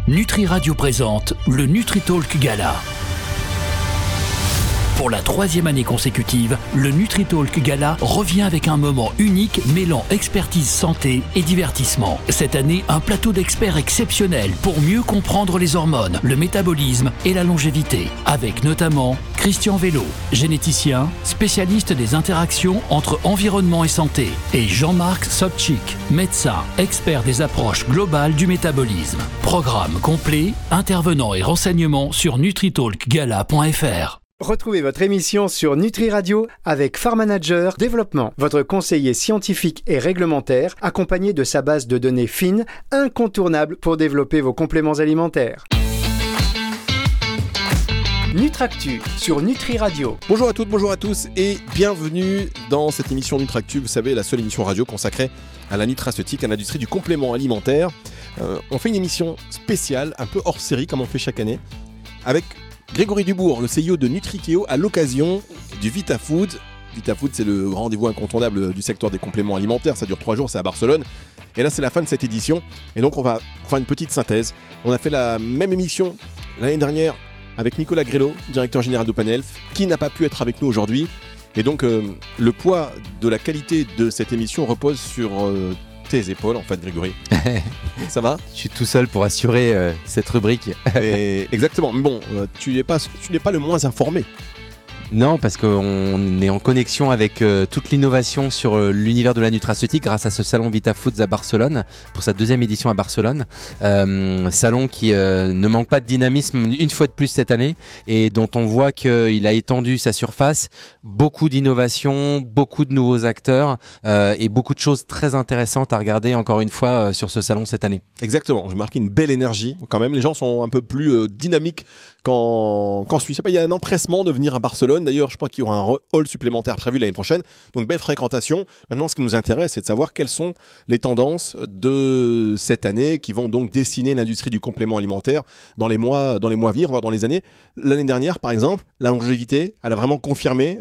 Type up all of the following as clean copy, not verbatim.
Nutri Radio présente le NutriTalk Gala. Pour la 3e année consécutive, le NutriTalk Gala revient avec un moment unique mêlant expertise santé et divertissement. Cette année, un plateau d'experts exceptionnel pour mieux comprendre les hormones, le métabolisme et la longévité. Avec notamment Christian Vélo, généticien, spécialiste des interactions entre environnement et santé, et Jean-Marc Sobchik, médecin, expert des approches globales du métabolisme. Programme complet, intervenants et renseignements sur nutritalkgala.fr. Retrouvez votre émission sur Nutri Radio avec Farm Manager Développement, votre conseiller scientifique et réglementaire, accompagné de sa base de données fines, incontournable pour développer vos compléments alimentaires. Nutractu sur Nutri Radio. Bonjour à toutes, bonjour à tous et bienvenue dans cette émission Nutractu, vous savez, la seule émission radio consacrée à la nutraceutique, à l'industrie du complément alimentaire. On fait une émission spéciale, un peu hors série comme on fait chaque année, avec Grégory Dubourg, le CEO de Nutrikeo, à l'occasion du VitaFood. VitaFood, c'est le rendez-vous incontournable du secteur des compléments alimentaires. Ça dure 3 jours, c'est à Barcelone. Et là, c'est la fin de cette édition. Et donc, on va faire une petite synthèse. On a fait la même émission l'année dernière avec Nicolas Grello, directeur général d'Openhealth, qui n'a pas pu être avec nous aujourd'hui. Et donc, le poids de la qualité de cette émission repose sur tes épaules, en fait, Grégory. Ça va ? Je suis tout seul pour assurer cette rubrique. Exactement. Mais bon, tu n'es pas le moins informé. Non, parce qu'on est en connexion avec toute l'innovation sur l'univers de la nutraceutique grâce à ce salon VitaFoods à Barcelone, pour sa 2e édition à Barcelone. Salon qui ne manque pas de dynamisme une fois de plus cette année et dont on voit qu'il a étendu sa surface, beaucoup d'innovations, beaucoup de nouveaux acteurs et beaucoup de choses très intéressantes à regarder encore une fois sur ce salon cette année. Exactement, j'ai marqué une belle énergie quand même, les gens sont un peu plus dynamiques qu'en Suisse. Il y a un empressement de venir à Barcelone. D'ailleurs, je crois qu'il y aura un hall supplémentaire prévu l'année prochaine. Donc, belle fréquentation. Maintenant, ce qui nous intéresse, c'est de savoir quelles sont les tendances de cette année qui vont donc dessiner l'industrie du complément alimentaire dans les mois à venir, voire dans les années. L'année dernière, par exemple, la longévité, elle a vraiment confirmé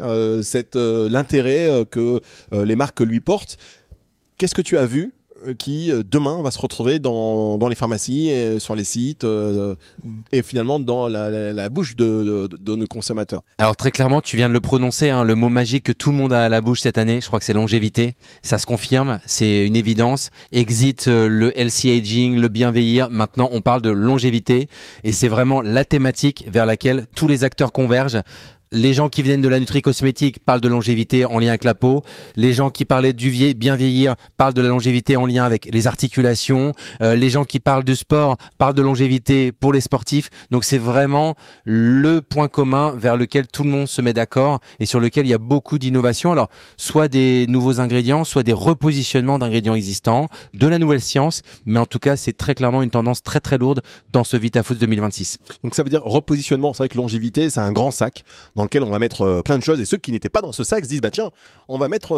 l'intérêt que les marques lui portent. Qu'est-ce que tu as vu qui demain va se retrouver dans les pharmacies, et sur les sites et finalement dans la bouche de nos consommateurs? Alors très clairement, tu viens de le prononcer, le mot magique que tout le monde a à la bouche cette année, je crois que c'est longévité. Ça se confirme, c'est une évidence. Exit le healthy aging, le bien vieillir. Maintenant, on parle de longévité et c'est vraiment la thématique vers laquelle tous les acteurs convergent. Les gens qui viennent de la nutri-cosmétique parlent de longévité en lien avec la peau. Les gens qui parlaient du bien vieillir parlent de la longévité en lien avec les articulations. Les gens qui parlent du sport parlent de longévité pour les sportifs. Donc c'est vraiment le point commun vers lequel tout le monde se met d'accord et sur lequel il y a beaucoup d'innovations. Alors soit des nouveaux ingrédients, soit des repositionnements d'ingrédients existants, de la nouvelle science. Mais en tout cas, c'est très clairement une tendance très très lourde dans ce VitaFoods 2026. Donc ça veut dire repositionnement. C'est vrai que longévité, c'est un grand sac dans lequel on va mettre plein de choses et ceux qui n'étaient pas dans ce sac se disent tiens, on va mettre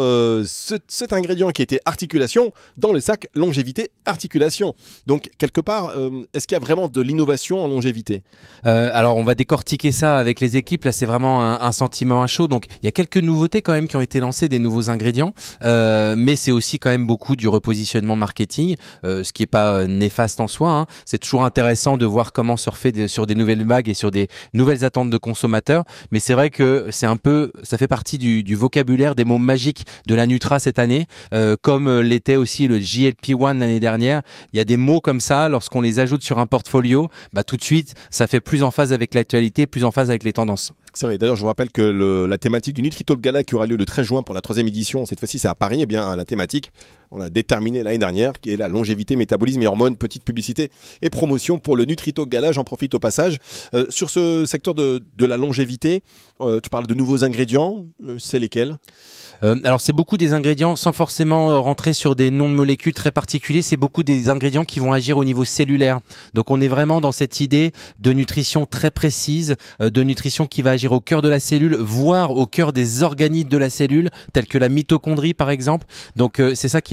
cet ingrédient qui était articulation dans le sac longévité articulation. Donc quelque part, est-ce qu'il y a vraiment de l'innovation en longévité? Alors on va décortiquer ça avec les équipes, là c'est vraiment un sentiment à chaud, donc il y a quelques nouveautés quand même qui ont été lancées, des nouveaux ingrédients, mais c'est aussi quand même beaucoup du repositionnement marketing, ce qui est pas néfaste en soi, c'est toujours intéressant de voir comment surfer sur des nouvelles vagues et sur des nouvelles attentes de consommateurs, mais c'est vrai que ça fait partie du vocabulaire des mots magiques de la Nutra cette année, comme l'était aussi le GLP-1 l'année dernière. Il y a des mots comme ça, lorsqu'on les ajoute sur un portfolio, tout de suite, ça fait plus en phase avec l'actualité, plus en phase avec les tendances. C'est vrai, d'ailleurs je vous rappelle que la thématique du NutriTalk Gala qui aura lieu le 13 juin pour la 3e édition, cette fois-ci c'est à Paris, la thématique, on l'a déterminée l'année dernière, qui est la longévité, métabolisme et hormones, petite publicité et promotion pour le NutriTalk Gala, j'en profite au passage. Sur ce secteur de la longévité, tu parles de nouveaux ingrédients, c'est lesquels ? Alors c'est beaucoup des ingrédients sans forcément rentrer sur des noms de molécules très particuliers, c'est beaucoup des ingrédients qui vont agir au niveau cellulaire. Donc on est vraiment dans cette idée de nutrition très précise, de nutrition qui va agir au cœur de la cellule, voire au cœur des organites de la cellule, tels que la mitochondrie par exemple. Donc c'est ça qui va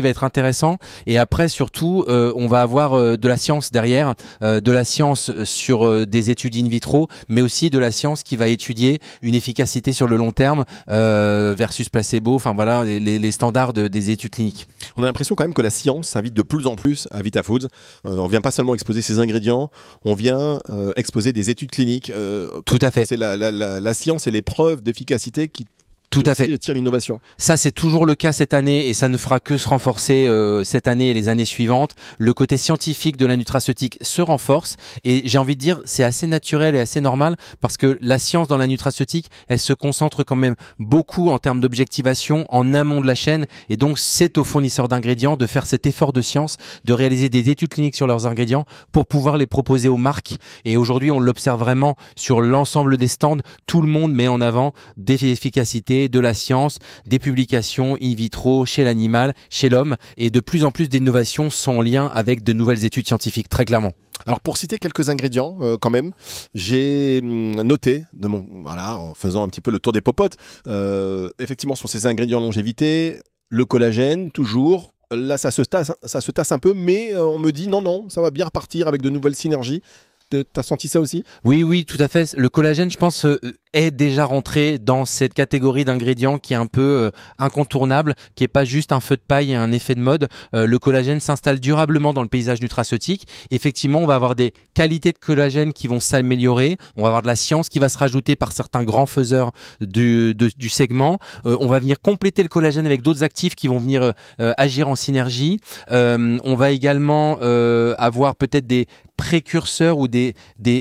va être intéressant. Et après, surtout, on va avoir de la science derrière, de la science sur des études in vitro, mais aussi de la science qui va étudier une efficacité sur le long terme versus placebo. Enfin voilà, les standards des études cliniques. On a l'impression quand même que la science s'invite de plus en plus à VitaFoods. On vient pas seulement exposer ses ingrédients, on vient exposer des études cliniques. Tout à fait. C'est la science et les preuves d'efficacité qui tout à fait. Tire l'innovation. Ça, c'est toujours le cas cette année et ça ne fera que se renforcer cette année et les années suivantes. Le côté scientifique de la nutraceutique se renforce et j'ai envie de dire, c'est assez naturel et assez normal parce que la science dans la nutraceutique, elle se concentre quand même beaucoup en termes d'objectivation en amont de la chaîne et donc c'est aux fournisseurs d'ingrédients de faire cet effort de science, de réaliser des études cliniques sur leurs ingrédients pour pouvoir les proposer aux marques. Et aujourd'hui, on l'observe vraiment sur l'ensemble des stands. Tout le monde met en avant des efficacités, de la science, des publications in vitro chez l'animal, chez l'homme et de plus en plus d'innovations sont en lien avec de nouvelles études scientifiques, très clairement. Alors pour citer quelques ingrédients quand même, j'ai noté en faisant un petit peu le tour des popotes, effectivement sur ces ingrédients longévité, le collagène toujours. Là ça se tasse un peu, mais on me dit non, ça va bien repartir avec de nouvelles synergies. T'as senti ça aussi ? Oui, tout à fait. Le collagène, je pense, est déjà rentré dans cette catégorie d'ingrédients qui est un peu incontournable, qui est pas juste un feu de paille et un effet de mode. Le collagène s'installe durablement dans le paysage nutraceutique. Effectivement, on va avoir des qualités de collagène qui vont s'améliorer. On va avoir de la science qui va se rajouter par certains grands faiseurs du segment. On va venir compléter le collagène avec d'autres actifs qui vont venir agir en synergie. On va également avoir peut-être des précurseurs ou des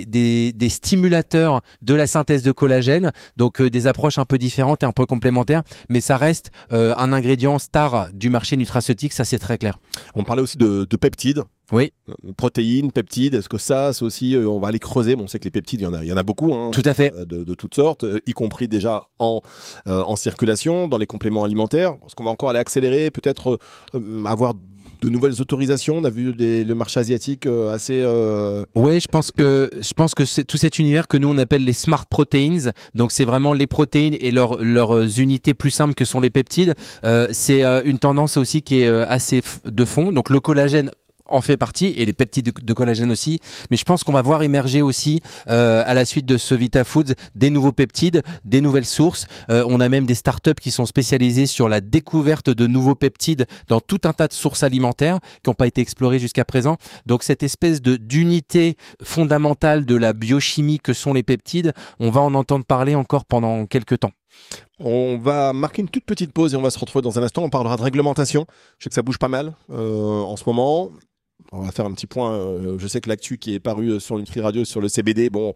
stimulateurs de la synthèse de collagène, donc des approches un peu différentes et un peu complémentaires, mais ça reste un ingrédient star du marché nutraceutique, ça c'est très clair. On parlait aussi de peptides. Oui. Protéines, peptides, est-ce que ça, c'est aussi, on va aller creuser, on sait que les peptides, il y en a beaucoup. Hein, tout à fait. De toutes sortes, y compris déjà en circulation, dans les compléments alimentaires. Est-ce qu'on va encore aller accélérer, peut-être avoir de nouvelles autorisations? On a vu le marché asiatique assez... Oui, je pense que c'est tout cet univers que nous on appelle les smart proteins. Donc c'est vraiment les protéines et leurs unités plus simples que sont les peptides. C'est une tendance aussi qui est assez de fond. Donc le collagène en fait partie et les peptides de collagène aussi, mais je pense qu'on va voir émerger aussi à la suite de ce VitaFoods des nouveaux peptides, des nouvelles sources. On a même des startups qui sont spécialisées sur la découverte de nouveaux peptides dans tout un tas de sources alimentaires qui n'ont pas été explorées jusqu'à présent. Donc cette espèce d'unité fondamentale de la biochimie que sont les peptides, on va en entendre parler encore pendant quelques temps. On va marquer une toute petite pause et on va se retrouver dans un instant. On parlera de réglementation. Je sais que ça bouge pas mal en ce moment. On va faire un petit point. Je sais que l'actu qui est paru sur Nutri Radio sur le CBD, on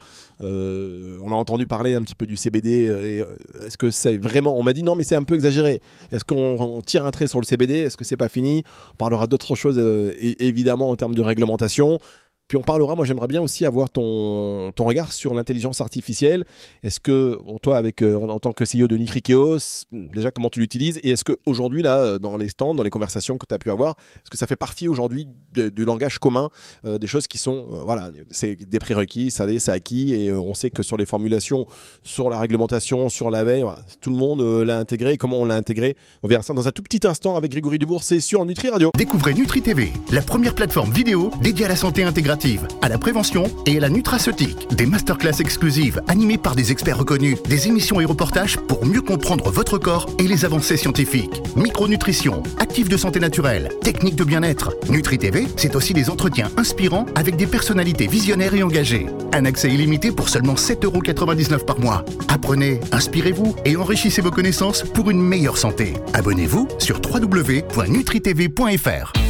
a entendu parler un petit peu du CBD. Est-ce que c'est vraiment... On m'a dit non, mais c'est un peu exagéré. Est-ce qu'on tire un trait sur le CBD? Est-ce que c'est pas fini? On parlera d'autres choses, évidemment, en termes de réglementation. Puis on parlera, moi j'aimerais bien aussi avoir ton regard sur l'intelligence artificielle. Est-ce que, toi, en tant que CEO de Nutrikeo, déjà comment tu l'utilises? Et est-ce qu'aujourd'hui, là, dans les stands, dans les conversations que tu as pu avoir, est-ce que ça fait partie aujourd'hui du langage commun, des choses qui sont, c'est des prérequis, ça c'est acquis, et on sait que sur les formulations, sur la réglementation, sur la veille, tout le monde l'a intégré. Comment on l'a intégré? On verra ça dans un tout petit instant avec Grégory Dubourg, c'est sur Nutri Radio. Découvrez Nutri TV, la première plateforme vidéo dédiée à la santé intégrative, à la prévention et à la nutraceutique. Des masterclass exclusives animées par des experts reconnus, des émissions et reportages pour mieux comprendre votre corps et les avancées scientifiques. Micronutrition, actifs de santé naturelle, techniques de bien-être. Nutri TV, c'est aussi des entretiens inspirants avec des personnalités visionnaires et engagées. Un accès illimité pour seulement 7,99 € par mois. Apprenez, inspirez-vous et enrichissez vos connaissances pour une meilleure santé. Abonnez-vous sur www.nutritv.fr.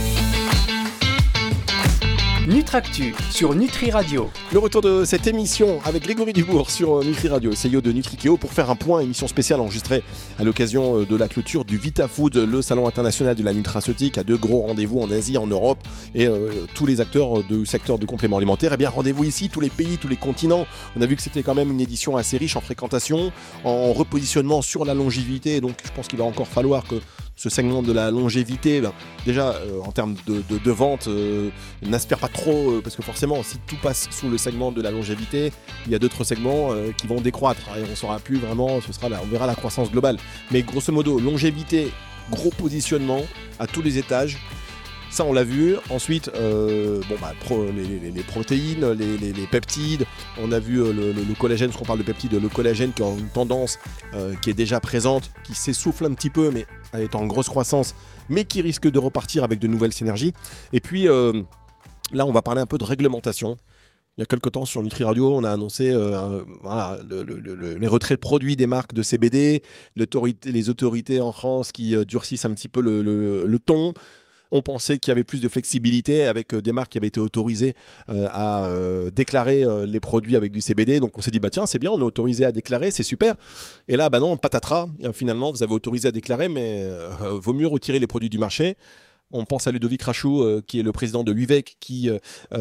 Nutractu sur Nutri Radio. Le retour de cette émission avec Grégory Dubourg sur Nutri Radio, CEO de Nutrikeo, pour faire un point, émission spéciale enregistrée à l'occasion de la clôture du VitaFoods, le salon international de la nutraceutique, à 2 gros rendez-vous en Asie, en Europe, et tous les acteurs du secteur du complément alimentaire. Eh bien, rendez-vous ici, tous les pays, tous les continents. On a vu que c'était quand même une édition assez riche en fréquentation, en repositionnement sur la longévité, donc je pense qu'il va encore falloir que ce segment de la longévité, déjà en termes de vente, n'aspire pas trop, parce que forcément, si tout passe sous le segment de la longévité, il y a d'autres segments qui vont décroître, et on ne saura plus vraiment, on verra la croissance globale. Mais grosso modo, longévité gros positionnement à tous les étages. Ça, on l'a vu. Ensuite, les protéines, les peptides. On a vu le collagène, parce qu'on parle de peptides, le collagène qui a une tendance qui est déjà présente, qui s'essouffle un petit peu, mais elle est en grosse croissance, mais qui risque de repartir avec de nouvelles synergies. Et puis, là, on va parler un peu de réglementation. Il y a quelques temps, sur Nutri Radio, on a annoncé les retraits de produits des marques de CBD, les autorités en France qui durcissent un petit peu le ton. On pensait qu'il y avait plus de flexibilité avec des marques qui avaient été autorisées à déclarer les produits avec du CBD. Donc on s'est dit, tiens, c'est bien, on est autorisé à déclarer, c'est super. Et là, non, patatras, finalement, vous avez autorisé à déclarer, mais vaut mieux retirer les produits du marché. On pense à Ludovic Rachou, qui est le président de l'UVEC, qui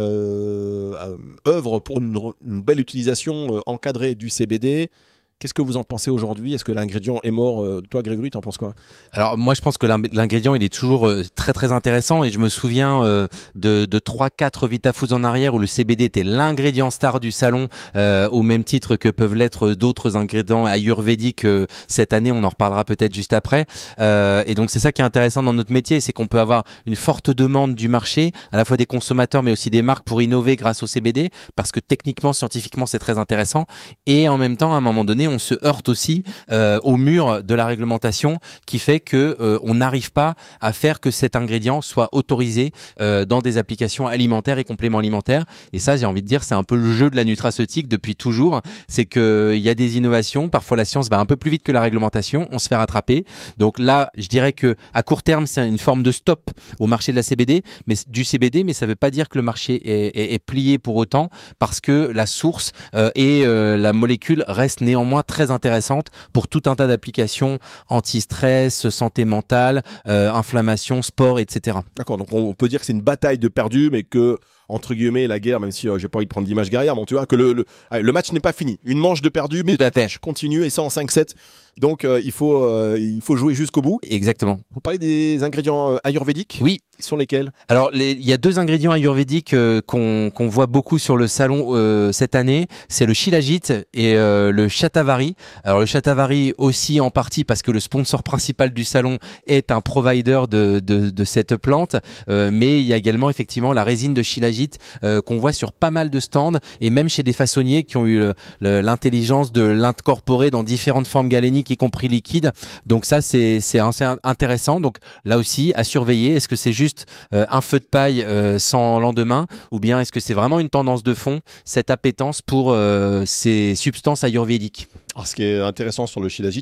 œuvre pour une belle utilisation encadrée du CBD. Qu'est-ce que vous en pensez aujourd'hui ? Est-ce que l'ingrédient est mort ? Toi, Grégory, t'en penses quoi ? Alors moi, je pense que l'ingrédient, il est toujours très très intéressant, et je me souviens de 3-4 VitaFoods en arrière où le CBD était l'ingrédient star du salon, au même titre que peuvent l'être d'autres ingrédients ayurvédiques. Cette année, on en reparlera peut-être juste après. Et donc c'est ça qui est intéressant dans notre métier, c'est qu'on peut avoir une forte demande du marché, à la fois des consommateurs mais aussi des marques pour innover grâce au CBD, parce que techniquement, scientifiquement, c'est très intéressant. Et en même temps, à un moment donné, on se heurte aussi au mur de la réglementation qui fait que on n'arrive pas à faire que cet ingrédient soit autorisé dans des applications alimentaires et compléments alimentaires. Et ça, j'ai envie de dire, c'est un peu le jeu de la nutraceutique depuis toujours. C'est que il y a des innovations, parfois la science va un peu plus vite que la réglementation, on se fait rattraper. Donc là, je dirais que à court terme, c'est une forme de stop au marché de la CBD, mais du CBD, mais ça veut pas dire que le marché est plié pour autant, parce que la source et la molécule restent néanmoins très intéressante pour tout un tas d'applications anti-stress, santé mentale, inflammation, sport, etc. D'accord, donc on peut dire que c'est une bataille de perdu, mais que, entre guillemets, la guerre, même si j'ai pas envie de prendre d'image guerrière, mais tu vois que le match n'est pas fini. Une manche de perdu, mais le match continue, et ça en 5-7. Donc il faut jouer jusqu'au bout. Exactement. Vous parlez des ingrédients ayurvédiques ? Oui. Sur lesquels ? Alors, il y a 2 ingrédients ayurvédiques qu'on voit beaucoup sur le salon cette année. C'est le Shilajit et le Shatavari. Alors, le Shatavari aussi en partie parce que le sponsor principal du salon est un provider de cette plante. Mais il y a également effectivement la résine de Shilajit qu'on voit sur pas mal de stands et même chez des façonniers qui ont eu l'intelligence de l'incorporer dans différentes formes galéniques, y compris liquides. Donc ça, c'est assez intéressant. Donc là aussi, à surveiller. Est-ce que c'est juste un feu de paille sans lendemain, ou bien est-ce que c'est vraiment une tendance de fond, cette appétence pour ces substances ayurvédiques ? Alors, ce qui est intéressant sur le Shilajit,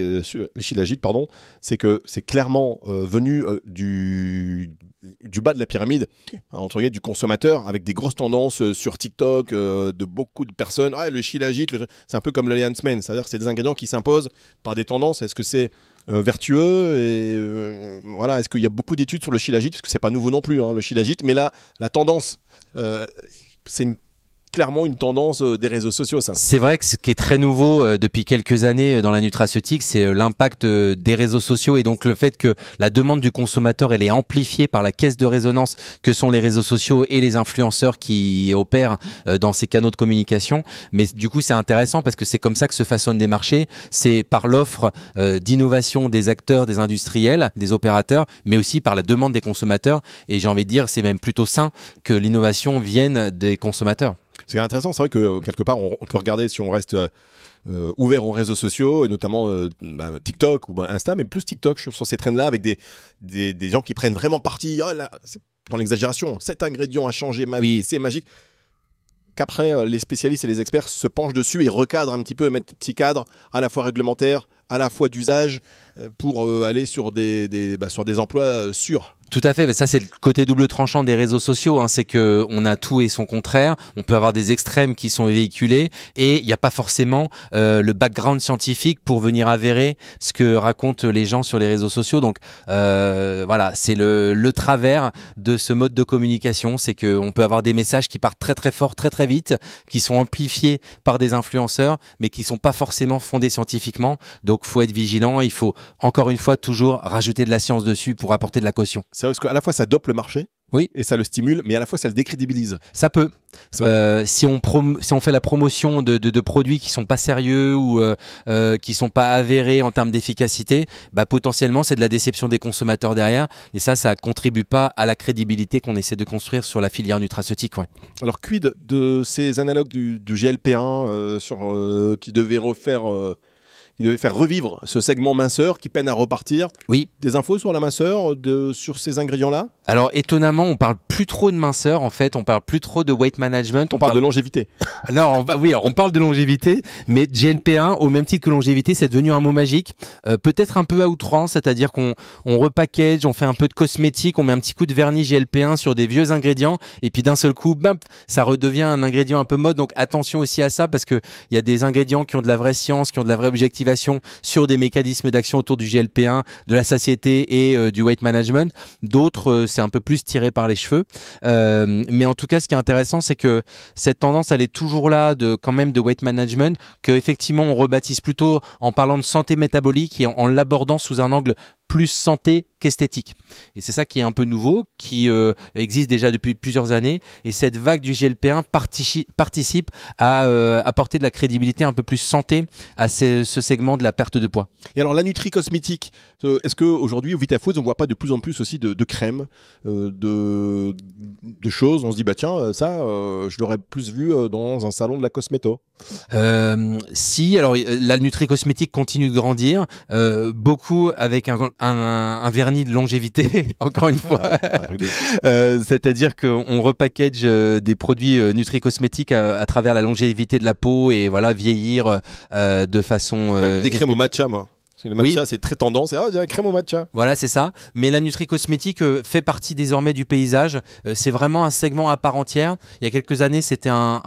c'est que c'est clairement venu du bas de la pyramide, entre guillemets, du consommateur, avec des grosses tendances sur TikTok de beaucoup de personnes. Le Shilajit, c'est un peu comme le Lion's Mane, c'est-à-dire que c'est des ingrédients qui s'imposent par des tendances. Est-ce que c'est vertueux et voilà, est-ce qu'il y a beaucoup d'études sur le Shilajit, parce que c'est pas nouveau non plus, le Shilajit, mais là, la tendance, c'est clairement une tendance des réseaux sociaux, ça. C'est vrai que ce qui est très nouveau depuis quelques années dans la nutraceutique, c'est l'impact des réseaux sociaux, et donc le fait que la demande du consommateur, elle est amplifiée par la caisse de résonance que sont les réseaux sociaux et les influenceurs qui opèrent dans ces canaux de communication. Mais du coup, c'est intéressant parce que c'est comme ça que se façonnent des marchés. C'est par l'offre d'innovation des acteurs, des industriels, des opérateurs, mais aussi par la demande des consommateurs. Et j'ai envie de dire, c'est même plutôt sain que l'innovation vienne des consommateurs. C'est intéressant, c'est vrai que quelque part, on peut regarder si on reste ouvert aux réseaux sociaux, et notamment TikTok ou Insta, mais plus TikTok, je suis sur ces trends-là, avec des gens qui prennent vraiment parti. Oh là, c'est dans l'exagération, cet ingrédient a changé ma vie, c'est magique. Qu'après, les spécialistes et les experts se penchent dessus et recadrent un petit peu, mettent des petits cadres, à la fois réglementaires, à la fois d'usage, pour aller sur des emplois sûrs. Tout à fait, mais ça c'est le côté double tranchant des réseaux sociaux, c'est que on a tout et son contraire. On peut avoir des extrêmes qui sont véhiculés et il n'y a pas forcément le background scientifique pour venir avérer ce que racontent les gens sur les réseaux sociaux. Donc voilà, c'est le travers de ce mode de communication, c'est que on peut avoir des messages qui partent très très fort, très très vite, qui sont amplifiés par des influenceurs, mais qui sont pas forcément fondés scientifiquement. Donc faut être vigilant, il faut encore une fois toujours rajouter de la science dessus pour apporter de la caution. C'est vrai, parce qu'à la fois ça dope le marché, Oui. Et ça le stimule, mais à la fois ça le décrédibilise. Ça peut. Si on fait la promotion de produits qui sont pas sérieux ou qui sont pas avérés en termes d'efficacité, potentiellement c'est de la déception des consommateurs derrière, et ça contribue pas à la crédibilité qu'on essaie de construire sur la filière nutraceutique. Ouais. Alors quid de ces analogues du GLP-1 qui devaient faire revivre ce segment minceur qui peine à repartir. Oui. Des infos sur la minceur, sur ces ingrédients-là? Alors étonnamment, on parle plus trop de minceur en fait, on parle plus trop de weight management. On parle de longévité. Non, on parle de longévité, mais GLP-1 au même titre que longévité, c'est devenu un mot magique, peut-être un peu à outrance, c'est-à-dire qu'on repackage, on fait un peu de cosmétique, on met un petit coup de vernis GLP-1 sur des vieux ingrédients, et puis d'un seul coup, ça redevient un ingrédient un peu mode. Donc attention aussi à ça, parce que il y a des ingrédients qui ont de la vraie science, qui ont de la vraie objectivation sur des mécanismes d'action autour du GLP-1, de la satiété et du weight management. D'autres, c'est un peu plus tiré par les cheveux. Mais en tout cas, ce qui est intéressant, c'est que cette tendance, elle est toujours là quand même de weight management, que effectivement on rebaptise plutôt en parlant de santé métabolique et en l'abordant sous un angle plus santé qu'esthétique. Et c'est ça qui est un peu nouveau, qui existe déjà depuis plusieurs années. Et cette vague du GLP-1 participe à apporter de la crédibilité un peu plus santé à ce segment de la perte de poids. Et alors la nutri-cosmétique, est-ce qu'aujourd'hui au VitaFoods, on ne voit pas de plus en plus aussi de crèmes, de choses, on se dit je l'aurais plus vu dans un salon de la cosméto? Si, alors la nutri-cosmétique continue de grandir, beaucoup avec un vernis de longévité, encore une fois. C'est-à-dire qu'on repackage des produits nutri-cosmétiques à travers la longévité de la peau et voilà, vieillir de façon... Des crèmes au matcha, moi. Le matcha, c'est très tendance. Il y a la crème au matcha. Voilà, c'est ça. Mais la nutri-cosmétique fait partie désormais du paysage. C'est vraiment un segment à part entière. Il y a quelques années, c'était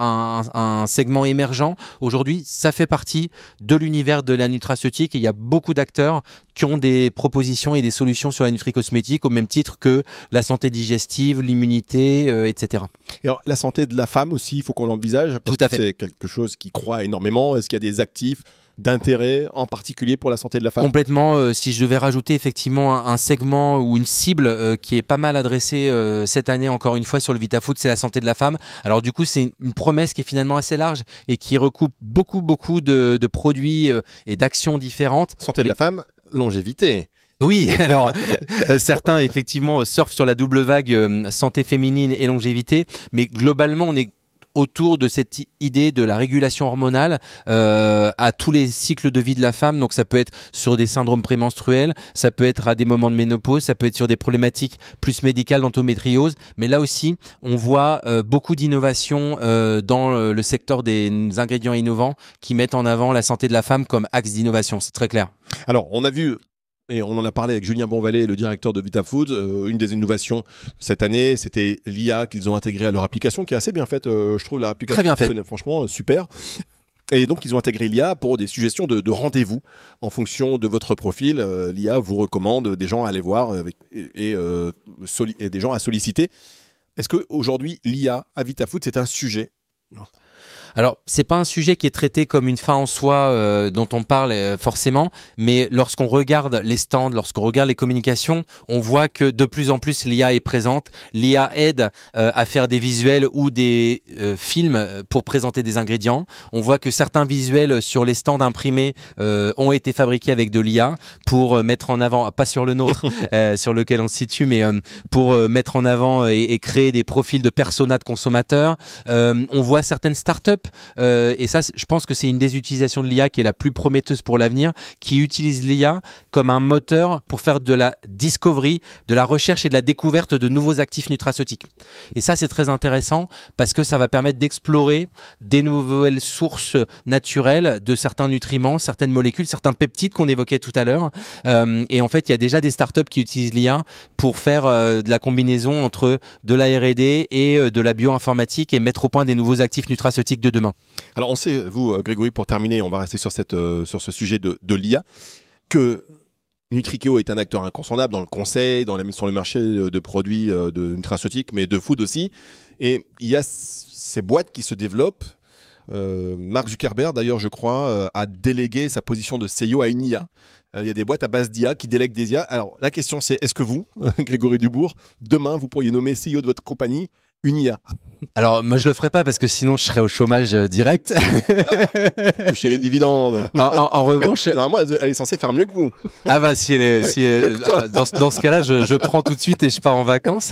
un segment émergent. Aujourd'hui, ça fait partie de l'univers de la nutraceutique. Et il y a beaucoup d'acteurs qui ont des propositions et des solutions sur la nutri-cosmétique au même titre que la santé digestive, l'immunité, etc. Et alors, la santé de la femme aussi, il faut qu'on l'envisage. Tout à fait. C'est quelque chose qui croît énormément. Est-ce qu'il y a des actifs d'intérêt en particulier pour la santé de la femme? Complètement. Si je devais rajouter effectivement un segment ou une cible qui est pas mal adressée cette année encore une fois sur le VitaFood, c'est la santé de la femme. Alors du coup, c'est une promesse qui est finalement assez large et qui recoupe beaucoup de produits et d'actions différentes. Santé de la femme, longévité. Oui, alors certains effectivement surfent sur la double vague santé féminine et longévité, mais globalement on est autour de cette idée de la régulation hormonale à tous les cycles de vie de la femme. Donc ça peut être sur des syndromes prémenstruels, ça peut être à des moments de ménopause, ça peut être sur des problématiques plus médicales d'endométriose. Mais là aussi, on voit beaucoup d'innovations dans le secteur des ingrédients innovants qui mettent en avant la santé de la femme comme axe d'innovation. C'est très clair. Alors, on a vu... Et on en a parlé avec Julien Bonvalet, le directeur de VitaFoods. Une des innovations cette année, c'était l'IA qu'ils ont intégré à leur application, qui est assez bien faite. Je trouve l'application très bien faite. Franchement super. Et donc, ils ont intégré l'IA pour des suggestions de rendez-vous en fonction de votre profil. L'IA vous recommande des gens à aller voir et des gens à solliciter. Est-ce qu'aujourd'hui, l'IA à VitaFoods, c'est un sujet? Alors, c'est pas un sujet qui est traité comme une fin en soi dont on parle forcément, mais lorsqu'on regarde les stands, lorsqu'on regarde les communications, on voit que de plus en plus l'IA est présente. L'IA aide à faire des visuels ou des films pour présenter des ingrédients. On voit que certains visuels sur les stands imprimés ont été fabriqués avec de l'IA pour mettre en avant, pas sur le nôtre, sur lequel on se situe, mais pour mettre en avant et créer des profils de personas de consommateurs. On voit certaines startups et ça, je pense que c'est une des utilisations de l'IA qui est la plus prometteuse pour l'avenir, qui utilise l'IA comme un moteur pour faire de la discovery, de la recherche et de la découverte de nouveaux actifs nutraceutiques. Et ça, c'est très intéressant parce que ça va permettre d'explorer des nouvelles sources naturelles de certains nutriments, certaines molécules, certains peptides qu'on évoquait tout à l'heure. Et en fait, il y a déjà des startups qui utilisent l'IA pour faire de la combinaison entre de la R&D et de la bioinformatique et mettre au point des nouveaux actifs nutraceutiques de demain. Alors on sait, vous Grégory, pour terminer, on va rester sur ce sujet de l'IA, que Nutrikeo est un acteur incontournable dans le conseil, dans la mise sur le marché de produits de nutraceutiques, mais de food aussi. Et il y a ces boîtes qui se développent. Mark Zuckerberg, d'ailleurs, je crois, a délégué sa position de CEO à une IA. Il y a des boîtes à base d'IA qui délèguent des IA. Alors, la question, c'est est-ce que vous, Grégory Dubourg, demain, vous pourriez nommer CEO de votre compagnie une IA? Alors, moi, je le ferai pas parce que sinon, je serais au chômage direct. Toucher les dividendes. En revanche, Normalement, elle est censée faire mieux que vous. ah bah dans ce cas-là, je prends tout de suite et je pars en vacances.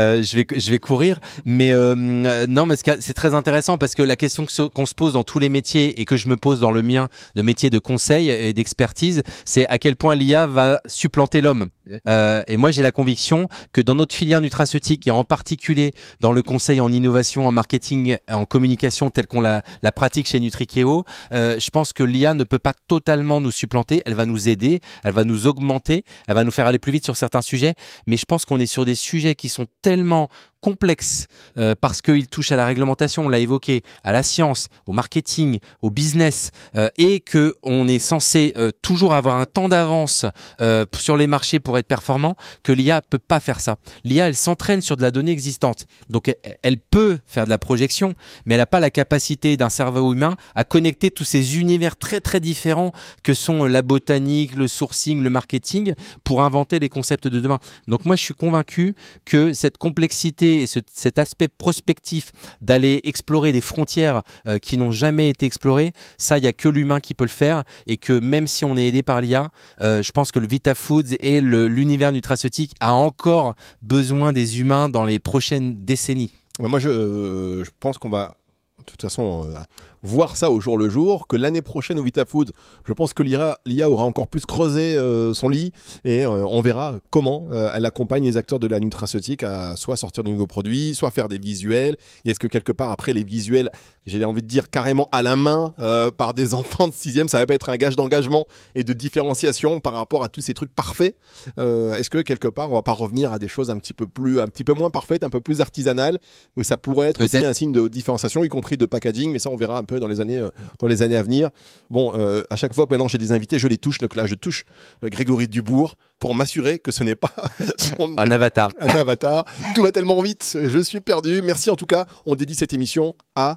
Je vais courir. Mais non, mais c'est très intéressant parce que la question qu'on se pose dans tous les métiers et que je me pose dans le mien de métier de conseil et d'expertise, c'est à quel point l'IA va supplanter l'homme. Et moi, j'ai la conviction que dans notre filière nutraceutique et en particulier dans le conseil en innovation, en marketing, en communication telle qu'on la pratique chez Nutrikeo, je pense que l'IA ne peut pas totalement nous supplanter. Elle va nous aider, elle va nous augmenter, elle va nous faire aller plus vite sur certains sujets. Mais je pense qu'on est sur des sujets qui sont tellement complexes parce qu'ils touchent à la réglementation, on l'a évoqué, à la science, au marketing, au business et que on est censé toujours avoir un temps d'avance sur les marchés pour être performant, que l'IA peut pas faire ça. L'IA, elle s'entraîne sur de la donnée existante. Donc, elle peut faire de la projection, mais elle n'a pas la capacité d'un cerveau humain à connecter tous ces univers très, très différents que sont la botanique, le sourcing, le marketing pour inventer les concepts de demain. Donc, moi, je suis convaincu que cette complexité et cet aspect prospectif d'aller explorer des frontières qui n'ont jamais été explorées, ça, il n'y a que l'humain qui peut le faire et que même si on est aidé par l'IA, je pense que le VitaFoods et l'univers nutraceutique a encore besoin des humains dans les prochaines décennies. Moi, je pense qu'on va, de toute façon, voir ça au jour le jour, que l'année prochaine au VitaFoods, je pense que l'IA aura encore plus creusé son lit et on verra comment elle accompagne les acteurs de la nutraceutique à soit sortir de nouveaux produits, soit faire des visuels. Et est-ce que quelque part, après les visuels, j'ai envie de dire carrément à la main par des enfants de 6e, ça va pas être un gage d'engagement et de différenciation par rapport à tous ces trucs parfaits. Est-ce que quelque part, on va pas revenir à des choses un petit peu moins parfaites, un peu plus artisanales, où ça pourrait être aussi un signe de différenciation, y compris de packaging, mais ça on verra un peu dans les années à venir. Bon, à chaque fois maintenant j'ai des invités, je les touche. Donc là, je touche Grégory Dubourg pour m'assurer que ce n'est pas un avatar. Un avatar. Tout va tellement vite, je suis perdu. Merci en tout cas. On dédie cette émission à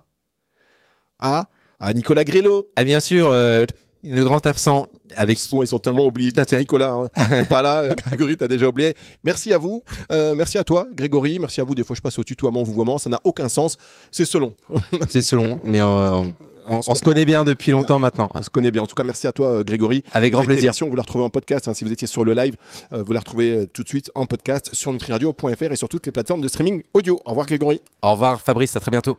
Nicolas Grélo. Ah bien sûr, le grand absent. Avec... Ils sont tellement oubliés. C'est Nicolas, hein. Pas là. Grégory, t'as déjà oublié. Merci à vous. Merci à toi, Grégory. Merci à vous. Des fois, je passe au tutoiement, vouvoiement. Ça n'a aucun sens. C'est selon. C'est selon. Mais on se connaît bien depuis longtemps maintenant. On se connaît bien. En tout cas, merci à toi, Grégory. Avec grand plaisir. Vous la retrouvez en podcast. Hein, si vous étiez sur le live, vous la retrouvez tout de suite en podcast sur nutriradio.fr et sur toutes les plateformes de streaming audio. Au revoir, Grégory. Au revoir, Fabrice. À très bientôt.